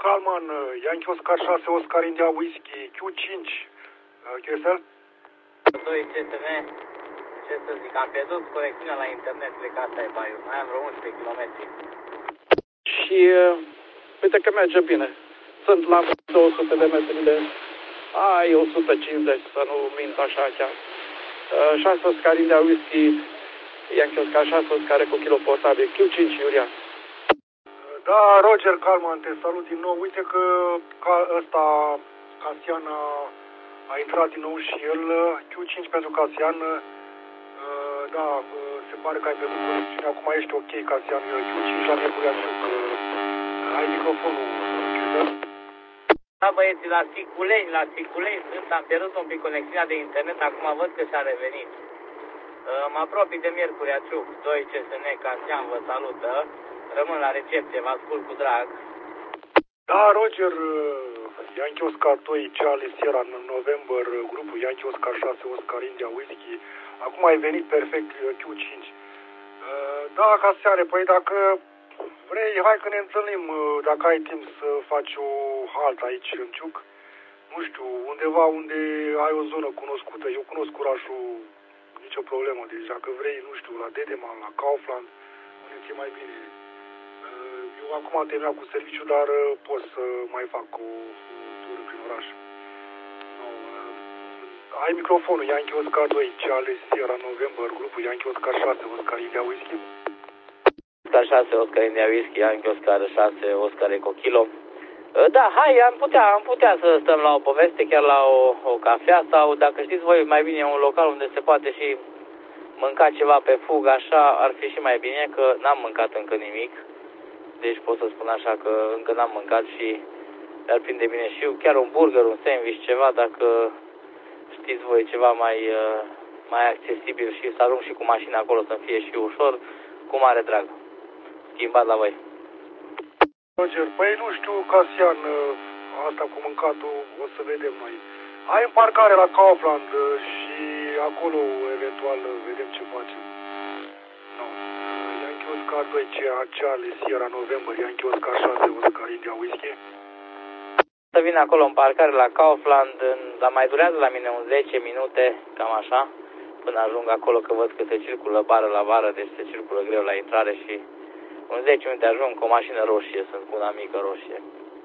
Calman, Yankee Oscar 6, Oscar India Whisky, Q5, QSL? 2 CSN, ce să zic, am pierdut conexiunea la internet, cred că asta e baiul, mai am vreo 11 km. Și uite că merge bine. Sunt la 200 de metri de... Ai 150, să nu mint așa chiar. 6 Oscar India Whisky, Yankee Oscar 6, Oscar cu kilo portabil, Q5, Iulian. Da, Roger Calman, te salut din nou. Uite că ăsta, Casian, a intrat din nou și el, Q5 pentru Casian. Da, se pare că ai pierdut conexiune. Acum ești ok, Casian, Q5 la Miercurea Ciuc. Ai microfonul, Da, băieți, la Siculeni sunt, am pierdut un pic conexiunea de internet, acum văd că și-a revenit. Mă apropii de Miercurea Ciuc, 2 CSN, Casian vă salută. Rămân la recepție, vă ascult cu drag. Da, Roger, Yankee Oscar 2, Charlie Sierra, în November, grupul Yankee Oscar 6, Oscar India Whisky. Acum ai venit perfect, Q5. Da, Casiane, păi dacă vrei, hai că ne întâlnim, dacă ai timp să faci o haltă aici în Ciuc. Nu știu, undeva unde ai o zonă cunoscută. Eu cunosc orașul, nicio problemă. Deci dacă vrei, nu știu, la Dedeman, la Kaufland, unde ți-e mai bine. Eu acum am terminat cu serviciu, dar pot să mai fac o tură prin oraș. Ai microfonul, Yankee Oscar 2, Charlie Sierra, November, grupul Yankee Oscar 6, Oscar India Whisky. Oscar 6, Oscar India Whisky, Yankee Oscar 6, Oscar Eco Kilo. Da, hai, am putea să stăm la o poveste, chiar la o cafea sau, dacă știți voi, mai bine un local unde se poate și mânca ceva pe fug, așa, ar fi și mai bine, că n-am mâncat încă nimic. Deci pot să spun așa că încă n-am mâncat și ar prinde bine și eu, chiar un burger, un sandwich, ceva, dacă știți voi ceva mai accesibil și să ajung și cu mașina acolo să fie și ușor, cu mare drag. Schimbat la voi. Roger, păi nu știu, Casian, asta cu mâncatul, o să vedem noi. Ai în parcare la Kaufland și acolo, eventual, vedem ce facem. No. Yankee Oscar 2, Charlie Sierra, November, Yankee Oscar 6, Oscar India Whisky. Să vin acolo în parcare la Kaufland, dar mai durează la mine un 10 minute, cam așa, până ajung acolo, că văd că se circulă bară la bară, deci se circulă greu la intrare și în 10 minute ajung cu o mașină roșie, sunt cu una mică roșie.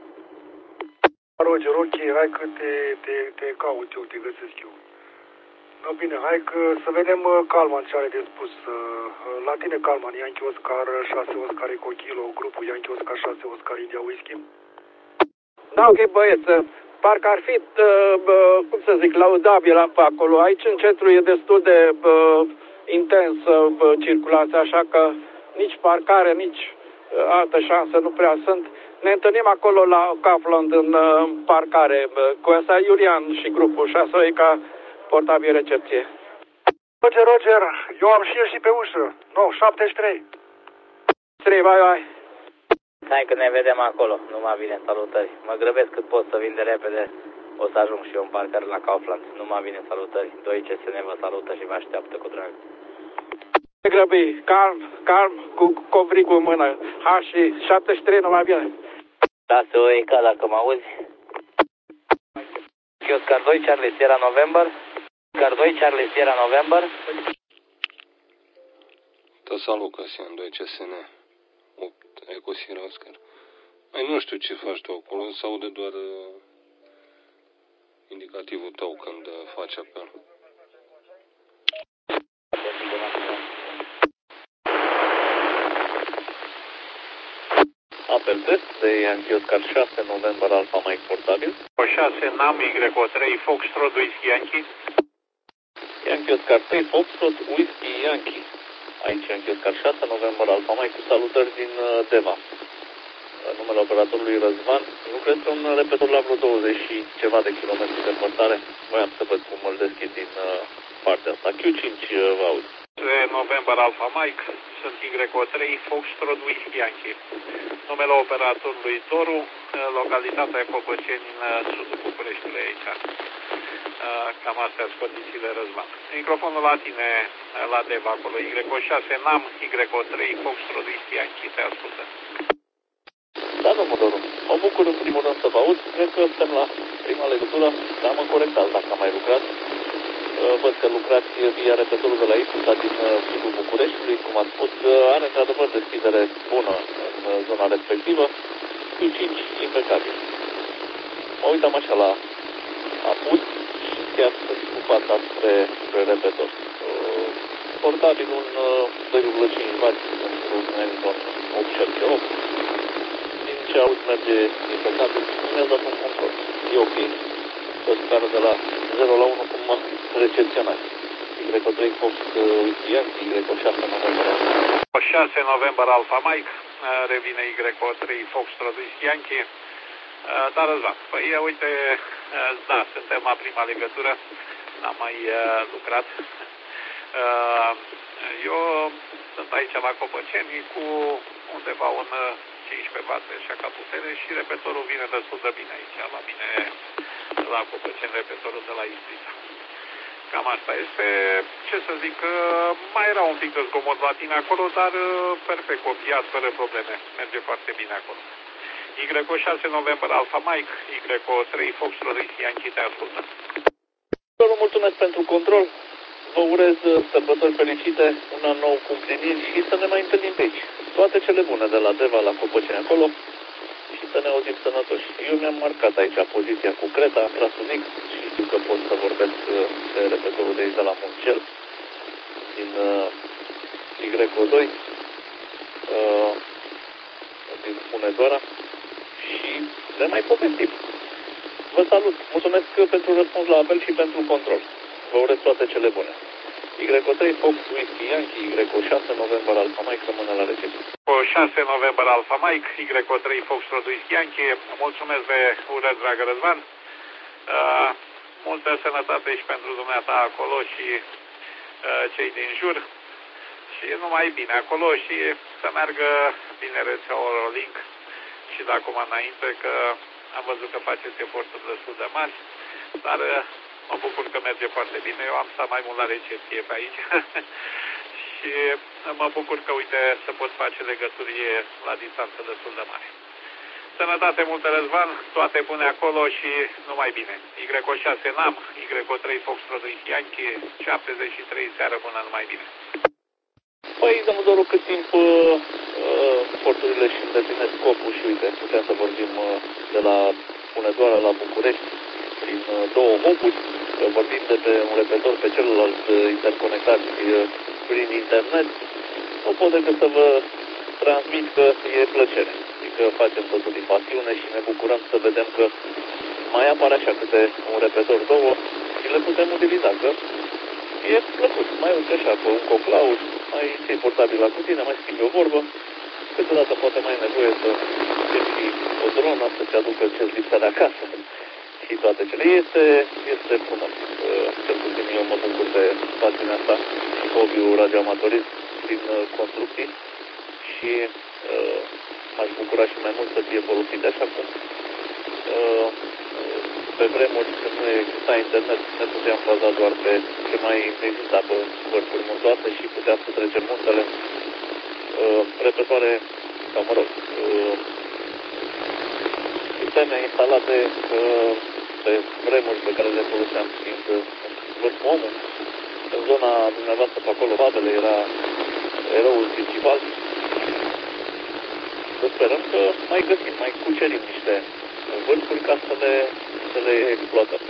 Roger, ok, hai că te caut eu, te găsesc eu. No, bine, hai că să vedem Calman ce are de spus. La tine, Calman, Yankee Oscar 6, Oscar Eco Kilo, grupul Yankee Oscar 6, Oscar India Whisky. Da, ok, băieți, parcă ar fi, cum să zic, laudabil acolo. Aici în centru e destul de intens circulația, așa că nici parcare, nici altă șansă nu prea sunt. Ne întâlnim acolo la Kaufland în parcare cu ăsta Iulian și grupul 6 ca portabil recepție. Roger, eu am și ieșit pe ușă. No, 73. 3, bye. Hai că ne vedem acolo, numai bine, salutări. Mă grăbesc cât pot să vin de repede, o să ajung și eu în parcare la Kaufland. Numai bine, salutări. 2 CSN vă salută și vă așteaptă cu drag. Ne grăbi, calm, cu covrigul în mână. Ha, și 73, numai bine. Lasă o Eca dacă mă auzi. Oscar 2, Charlie Sierra, November. Oscar 2, Charlie Sierra, November. Te salut, Casian, 2 CSN. 8, Eco Sierra, Oscar. Mai nu știu ce faci tu acolo, se aude doar indicativul tău când faci apel. Apel test de Yankee Oscar 6, November Alpha Mike portabil. 6, NAM, Y3, Foxtrot, Whisky Yankee. Yankee Oscar 3, Foxtrot, Whisky Yankee. Aici Yankee Oscar 6, November Alpha Mike cu salutări din Deva. Numele operatorului Răzvan. Lucrez un repetor la vreo 20 și ceva de kilometri departare. Voiam să văd cum îl deschid din partea asta. Q5 vă aud. November Alpha Mike, sunt Y3, Foxtrot, Whisky Yankee. Numele operatorului Doru, localitatea Copăceni, în sudul Bucureștiului aici. Cam astea sunt condițiile, Răzvan. Microfonul la tine, la Deva, acolo, Y6, NAM, Y3, Foxtrot, Whisky Yankee, te ascultă. Da, domnul Doru. Mă bucur în primul rând să vă aud. Cred că suntem la prima legătură, dar mă corectați dacă am mai lucrat. Văd că lucrați via repetorul de la Ipuța din sudul Bucureștiului, cum ați spus, are într-adevăr deschidere bună în zona respectivă, cu 5 impecabil. Mă uitam așa la apus și chiar sunt cu fața spre repetor. Portabil un 2,5 W într-un Hamilton 878. Din ce aud merge impecabil, mi-a dat un control. E ok. Pe o scară de la 0 la 1 cum mă recepționați. Y3 Fox Whiskey Yankee, Y6 November Alpha. 6 November Alpha Mike, revine Y3 Fox Whiskey Yankee. Dar Răzvan, păi uite, da, suntem la prima legătură, n-am mai lucrat. Eu sunt aici la Copăceni cu undeva un 15 W așa ca putere și repetorul vine destul de bine aici, la mine la Copăceni, repetorul de la Istrița. Cam asta este, ce să zic, mai era un pic de zgomot la tine acolo, dar perfect copiat, fără probleme, merge foarte bine acolo. Y6 November Alpha Mike, Y3 Fox Whiskey Yankee, te ascultă. Vă mulțumesc pentru control. Vă urez sărbători fericite, un an nou cu împliniri și să ne mai întâlnim pe aici. Toate cele bune de la Deva la Copăceni acolo și să ne auzim sănătoși. Eu mi-am marcat aici poziția cu Creta, trasul X și știu că pot să vorbesc de repetorul de aici de la Muncel, din Y2, din Hunedoara și le mai povestim. Vă salut, mulțumesc pentru răspuns la apel și pentru control. Vă urez toate cele bune. Y3 Fox Whiskey Yankee, Y6 November Alpha Mike, rămâne la recepție. 6 November Alpha Mike, Y3 Fox Whiskey Yankee, mulțumesc de urări, dragă Răzvan. Multă sănătate și pentru dumneata acolo și cei din jur. Și numai bine acolo și să meargă bine rețeaua Eurolink și de acum înainte, că am văzut că faceți eforturi destul de mari, dar mă bucur că merge foarte bine. Eu am stat mai mult la recepție pe aici și mă bucur că, uite, să pot face legături la distanță destul de mare. Sănătate multă, Răzvan, toate bune acolo și numai bine. Y6 NAM, Y3 Fox Whiskey Yankee, 73 seară, bună, numai bine. Păi, domnul Doru, cât timp porturile și îndeplinesc scopul și, uite, putem să vorbim de la Hunedoara la București, prin două hopuri, vorbim de pe un repetor pe celălalt interconectați prin internet, nu pot decât să vă transmit că e plăcere. Adică facem totul din pasiune și ne bucurăm să vedem că mai apare așa câte un repetor, două și le putem utiliza, că e plăcut. Mai uite așa, pe un coclaus, mai ții portabil la cutie, mai schimbi o vorbă, câteodată poate mai ai nevoie să și o dronă să-ți aducă ce-ți lipsea de acasă. Și toate cele. Este frumos. Cel puțin eu mă bucur de pasiunea asta, hobby-ul radioamatorist din construcții și m-aș bucura și mai mult să fie folosit așa cum pe vremuri când nu exista internet ne puteam baza doar pe ce mai exista pe vârfuri muntoase și puteam să trecem muntele repetoare, sau mă rog, sisteme instalate pe vremuri pe care le foloseam fiind vârful omul. În zona dumneavoastră pe acolo, Babele, era eroul principal. Să sperăm că mai găsim, mai cucerim niște vârfuri ca să le exploatăm.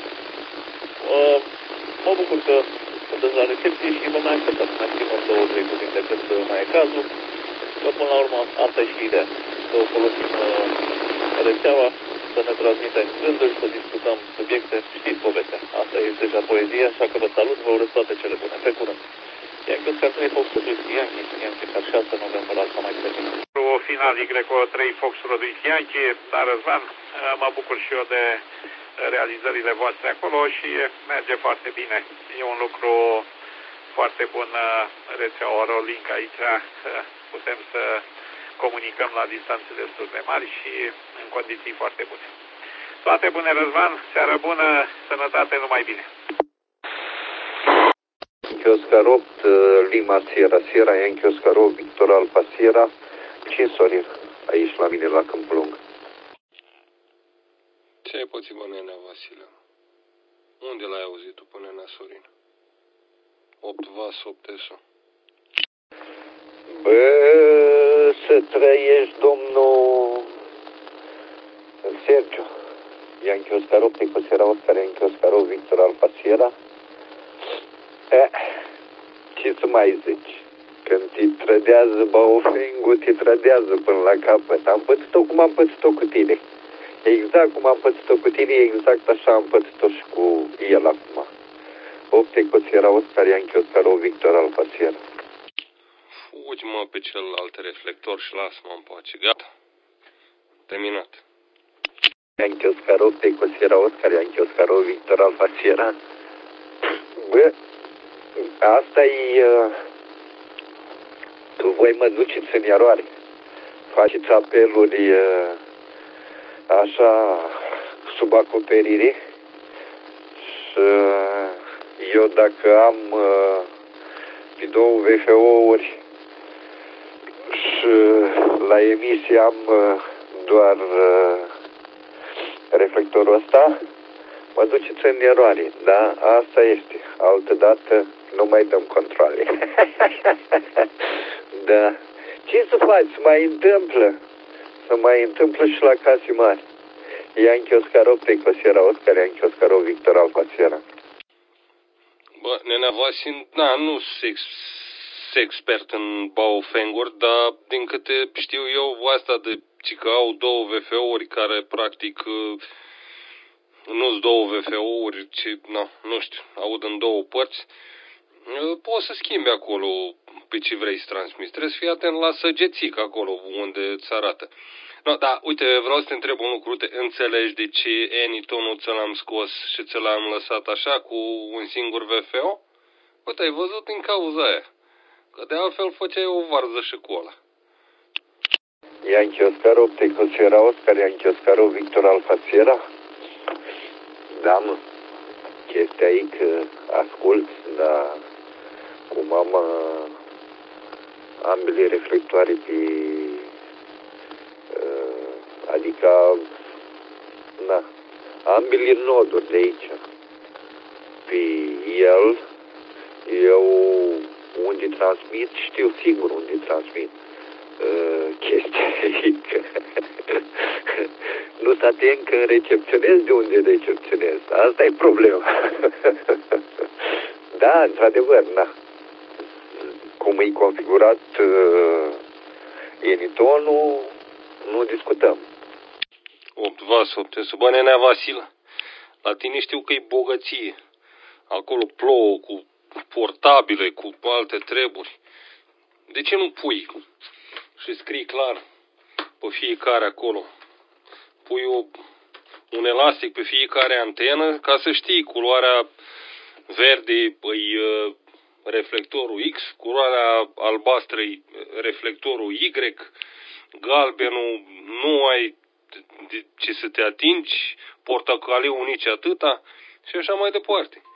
Mă bucur că sunteți la recepție și vă mai așteptăm. Mai schimbăm 2-3 cuvinte când mai e cazul. Că până la urmă asta e și ideea. Să folosim rețeaua, să ne transmitem gânduri, să discutăm subiecte, știți povestea. Asta e deja poezie, așa că vă salut, vă urez toate cele bune. Pe curând. Yankee Oscar 3 Fox Whiskey Yankee, Yankee Oscar 6 November Alpha Mike terminat. Final Y3 Fox Whiskey Yankee, dar Răzvan, mă bucur și eu de realizările voastre acolo și merge foarte bine. E un lucru foarte bun, rețeaua Eurolink aici, putem să comunicăm la distanțe destul de mari și în condiții foarte bune. Toate bune, Răzvan, seară bună, sănătate, numai bine. Yankee Oscar 8, Lima Sierra Sierra, Yankee Oscar 8, Victor Alpha Sierra, 5 Sorin, aici la mine la Câmpul Lung. Ce-ai pățit, bă, nenea Vasile? Unde l-ai auzit tu pe nenea Sorin? 8 vas, 8 eso. Bă, să trăiești, domnul Sergiu. Yankee Oscar 8, Ecosera Oscar, Yankee Oscar 8, Victor Alfa Sierra. Ce să mai zici? Când te trădează Baofengul, te trădează până la capăt. Am pățit-o cum am pățit-o cu tine. Exact cum am pățit-o cu tine, exact așa am pățit-o și cu el acum. 8 Ecosera Oscar, Yankee Oscar 8, Victor Alfa Sierra. Fugi, mă, pe celălalt reflector și lasă-mă în pace. Gata. Terminat. Yankee Oscar 8, Ecosera Oscar, Yankee Oscar 8, Victor Alfa Sierra. Bă, asta-i... voi mă duceți în eroare. Faceți apeluri așa sub acoperire și eu dacă am pe 2 VFO-uri și la emisie am doar reflectorul ăsta, mă duceți în eroare, da? Asta este. Altădată nu mai dăm controle. Da. Ce să faci? Se mai întâmplă. Se mai întâmplă și la case mari. Yankee Oscar 8, Ecosera Oscar, Yankee Oscar 8, Victor Alfa Sierra. Bă, nenea Vasin, da, nu sunt expert în Baofenguri, dar din câte știu eu, asta de că au 2 VFO-uri care practic nu-s 2 VFO-uri, ci, nu știu, aud în 2 părți, poți să schimbi acolo pe ce vrei să transmiți. Trebuie să fii atent la săgețic acolo unde îți arată. No, da, uite, vreau să te întreb un lucru. Te înțelegi de ce Anytone-ul ți l-am scos și ți l-am lăsat așa cu un singur VFO? Uite, ai văzut din cauza aia. Că de altfel făceai o varză și cu ăla. Yankee Oscar 8, Ecosera Oscar, Yankee Oscar 8, Victor Alfa Sierra. Da, mă. Chestia e că ascult, dar cum am ambele reflectoare pe... adică, da, ambele noduri de aici. Pe el, eu unde transmit, știu sigur unde transmit. Chestia e că nu-s atent că recepționez de unde recepționez. Asta e problema. Da, într-adevăr, da. Cum e configurat Anytone-ul, nu discutăm. 8 vas, 8 eso. Bă, nenea Vasilă, la tine știu că e bogăție. Acolo plouă cu portabile, cu alte treburi. De ce nu pui și scrii clar pe fiecare acolo? Pui un elastic pe fiecare antenă ca să știi culoarea verde e reflectorul X, culoarea albastră e reflectorul Y, galbenul nu ai de ce să te atingi, portocaliu nici atâta și așa mai departe.